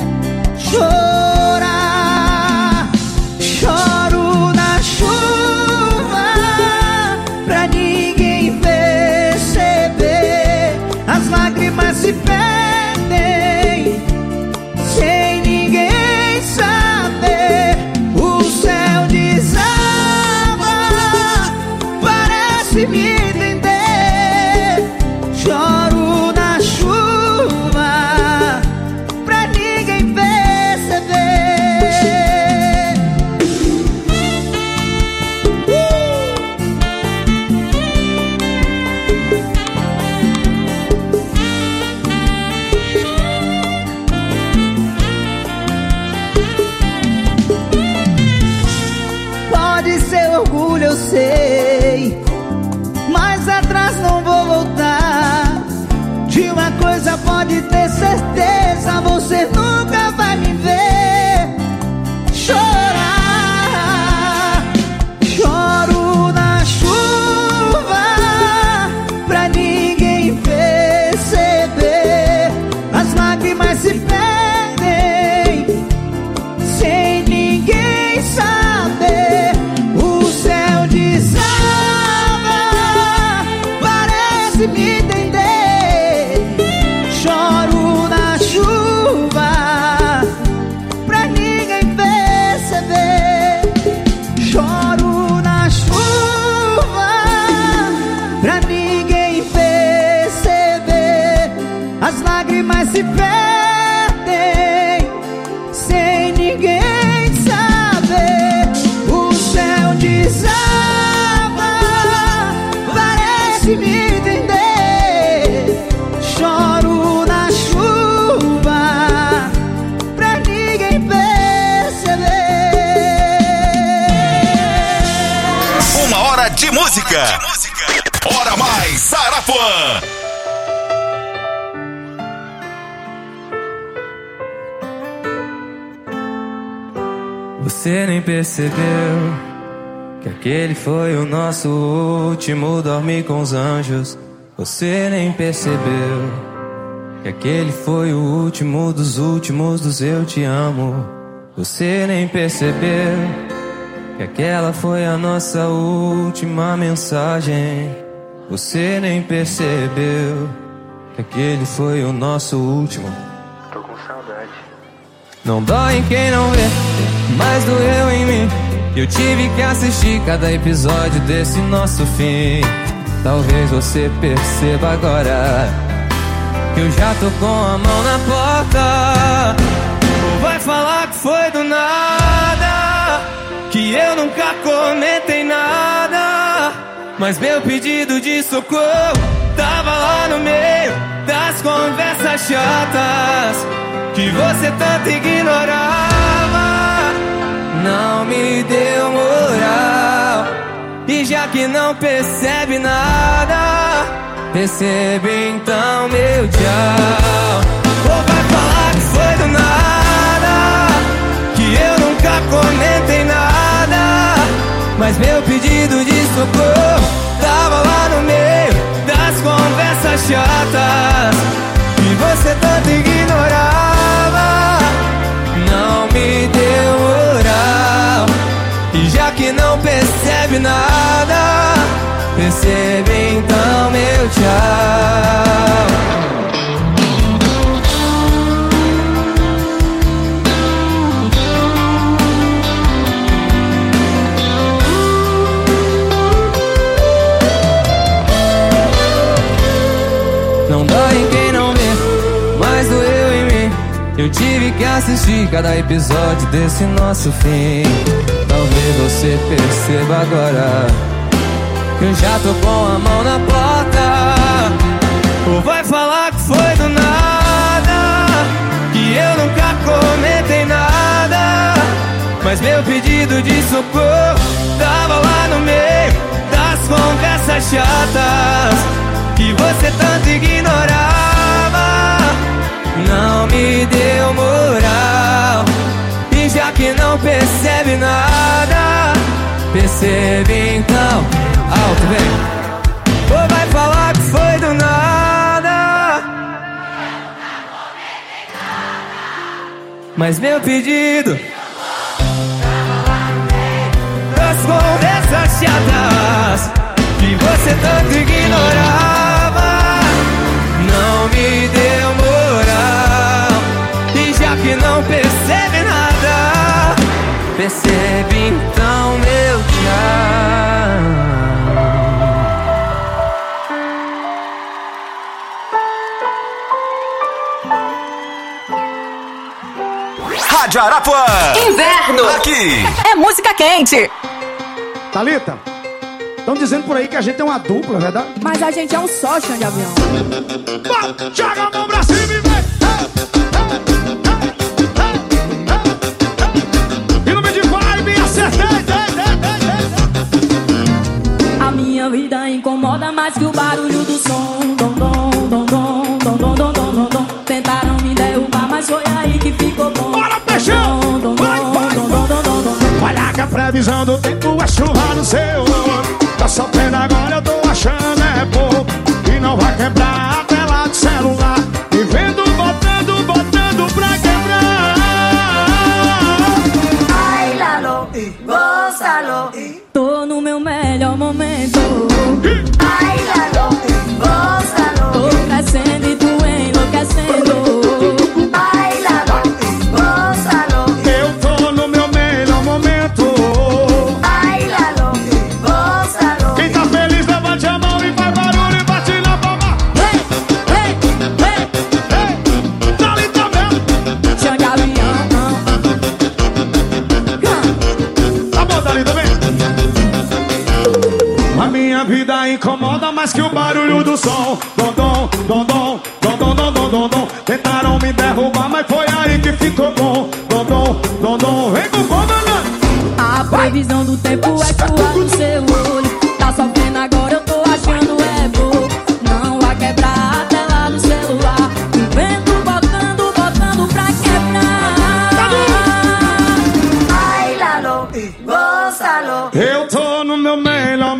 chorar. Choro na chuva pra ninguém perceber. As lágrimas se perdem sem ninguém saber. O céu desaba, parece me entender. Choro na chuva pra ninguém perceber. Pode ser orgulho, eu sei, mas atrás não vou voltar. De uma coisa pode ter certeza, você nunca vai me ver chorar. Choro na chuva pra ninguém perceber. As lágrimas se perdem sem ninguém saber. O céu desaba, parece me entender. Choro na chuva pra ninguém perceber. Choro na chuva pra ninguém perceber. As lágrimas se perdem sem ninguém saber. O céu desaba, parece me entender. Choro na chuva pra ninguém perceber. Hora de música. Hora mais Arapuã. Você nem percebeu que aquele foi o nosso último dormir com os anjos. Você nem percebeu que aquele foi o último dos últimos dos eu te amo. Você nem percebeu que aquela foi a nossa última mensagem. Você nem percebeu que aquele foi o nosso último. Tô com saudade. Não dói em quem não vê, mas doeu em mim. Eu tive que assistir cada episódio desse nosso fim. Talvez você perceba agora que eu já tô com a mão na porta. Ou vai falar que foi do nada, que eu nunca comentei nada, mas meu pedido de socorro tava lá no meio das conversas chatas que você tanto ignorava. Não me deu moral, e já que não percebe nada, percebe então meu tchau. Ou vai falar que foi do nada, que eu nunca comentei nada, mas meu pedido de socorro tava lá no meio das conversas chatas que você tanto ignorava. Não me deu moral, e já que não percebe nada, percebe então meu tchau. Não dói em quem não vê, mas doeu em mim. Eu tive que assistir cada episódio desse nosso fim. Talvez você perceba agora que eu já tô com a mão na porta. Ou vai falar que foi do nada, que eu nunca comentei nada, mas meu pedido de socorro tava lá no meio das conversas chatas que você tanto ignorava. Não me deu moral, e já que não percebe nada, percebe então. Alto, vem. Ou vai falar que foi do nada, mas meu pedido das conversas chatas que você tanto ignorava. Não me deu moral, e já que não percebe nada, percebe então meu tchau. Rádio Arapuã. Inverno. Aqui é música quente. Thalita, estão dizendo por aí que a gente é uma dupla, verdade? Mas a gente é um só, chão de avião. Bom, joga a mão pra cima e vem. E no meio de vibe, acertei. A minha vida incomoda mais que o barulho do som. Dom, dom, dom, dom, dom, dom, dom, dom, dom, dom. Tentaram me derrubar, mas foi aí que ficou bom. Bora, peixão! Vai, vai, olha que a previsão do tempo é chuva no seu olho. Tá sofrendo agora, eu tô achando é pouco. E não vai quebrar a tela do celular. E vendo, botando, botando pra quebrar. Ai, Lalo, gózalo. Tô no meu melhor momento. Ai, Lalo, gózalo. Tô crescendo e tu enlouquecendo. Ai, Lalo, gózalo. Eu tô no meu melhor momento. Ai, Lalo, gózalo. Quem tá feliz, levante a mão e faz barulho e bate na palma. Hey, hey, hey, hey. Thalita mesmo. Chão de avião. Tá bom, Thalita, vem. A minha vida incomoda mais que o barulho do som. Dom, dom, dom, dom, dom, dom, dom, dom, dom, dom. Tentaram me derrubar, mas foi aí que ficou bom. Dom, dom, dom, dom, vem com o comandante. A previsão do tempo é chuva no seu olho.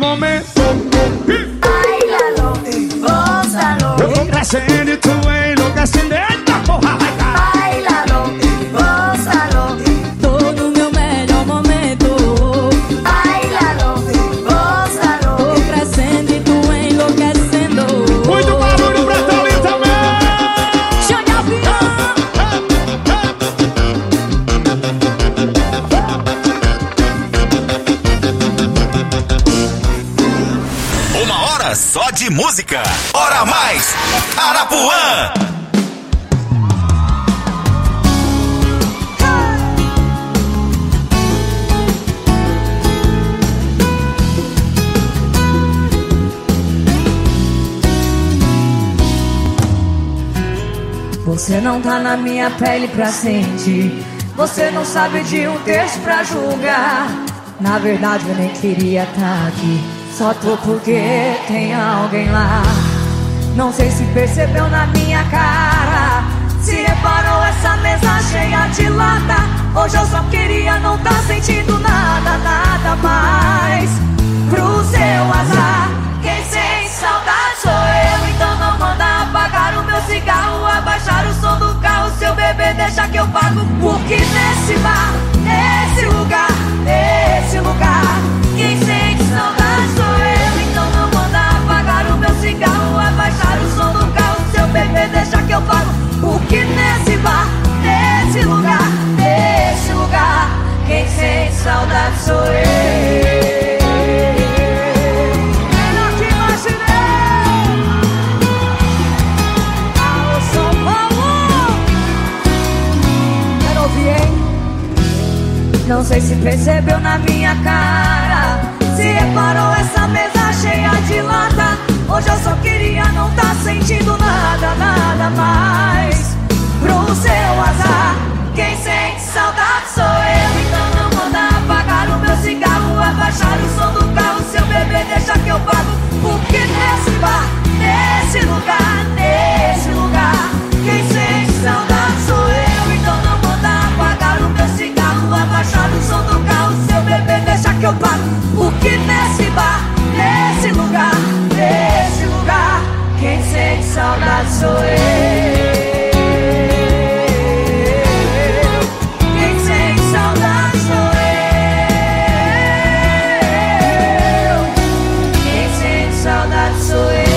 momento. Bailalo, gózalo. Eu vou crescendo e tu enlouquecendo. Eita porra, vai cá. Bailalo, gózalo. Tô no meu melhor momento. Bailalo, gózalo. Tô crescendo e tu enlouquecendo. Muito barulho pra Thalita também. Jogue avião. Uma hora só de música. Hora mais Arapuã. Você não tá na minha pele pra sentir. Você não sabe de um texto pra julgar. Na verdade eu nem queria tá aqui. Só tô porque tem alguém lá. Não sei se percebeu na minha cara. Se reparou essa mesa cheia de lata. Hoje eu só queria não tá sentindo nada, nada mais. Pro seu azar, quem sente saudade sou eu. Então não manda apagar o meu cigarro, abaixar o som do carro. Seu bebê deixa que eu pago. Porque nesse bar, nesse lugar, nesse lugar, quem sente saudade sou eu. Então não manda apagar o meu cigarro, abaixar o som do carro. Seu bebê deixa que eu pago. Porque nesse bar, nesse lugar, nesse lugar, quem sente saudade sou eu. Não sei se percebeu na minha cara. Se reparou essa mesa cheia de lata. Hoje eu só queria não tá sentindo nada, nada mais. Pro seu azar, quem sente saudade sou eu. Então não manda apagar o meu cigarro, abaixar o som do carro. Seu bebê deixa que eu pago. Porque nesse bar, nesse lugar, nesse lugar, quem sente saudade sou eu. Então não manda apagar o meu cigarro, abaixar o som do carro. Seu bebê deixa que eu pago. Porque nesse bar, nesse lugar, nesse lugar, quem sente saudade sou eu. Quem sente saudade sou eu. Quem sente saudade sou eu.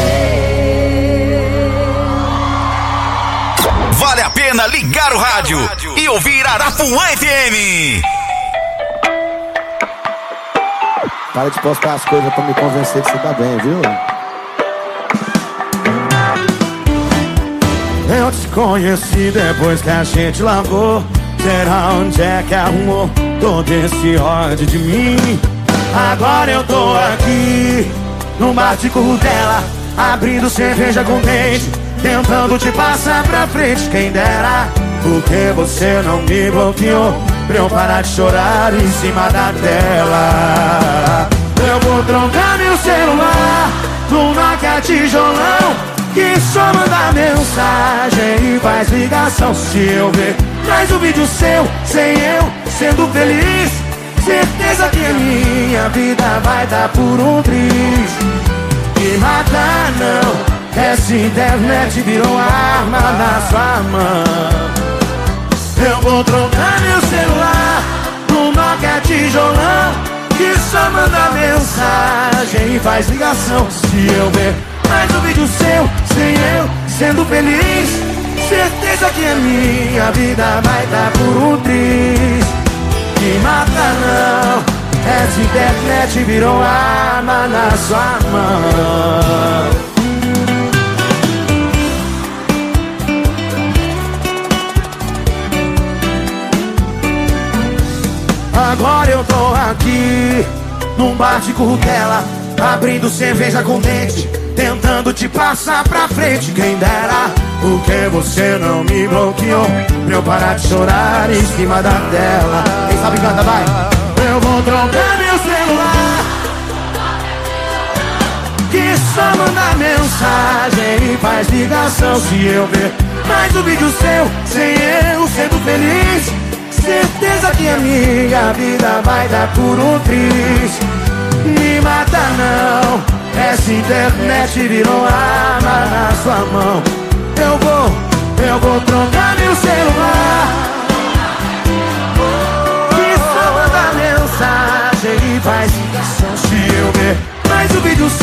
Vale a pena ligar o rádio e ouvir Arapuã F M. Para de postar as coisas pra me convencer que você tá bem, viu? Eu te conheci depois que a gente largou. Será onde é que arrumou todo esse ódio de mim? Agora eu tô aqui no bar de Curtela, abrindo cerveja com dente, tentando te passar pra frente. Quem dera, porque você não me bloqueou pra eu parar de chorar em cima da tela. Eu vou trocar meu celular no Nokia tijolão, que só manda mensagem e faz ligação. Se eu ver mais um vídeo seu, sem eu sendo feliz, certeza que a minha vida vai dar por um triz. Me mata não, essa internet virou arma na sua mão. Eu vou trocar meu celular no Nokia tijolão, que só manda mensagem e faz ligação. Se eu ver mais um vídeo seu, sem eu sendo feliz, certeza que a minha vida vai dar por um triz. Me mata não, essa internet virou arma na sua mão. Agora eu tô aqui num bar de Curtela, abrindo cerveja com dente, tentando te passar pra frente. Quem dera, porque você não me bloqueou pra eu parar de chorar em cima da tela. Quem sabe canta, vai. Eu vou trocar meu celular, que só manda mensagem e faz ligação. Se eu ver mais um vídeo seu, sem eu sendo feliz, certeza que a minha vida vai dar por um triz. me mata não. Essa internet virou arma na sua mão. Eu vou, eu vou trocar meu celular. Que só manda mensagem e faz ligação. Se eu ver mais um vídeo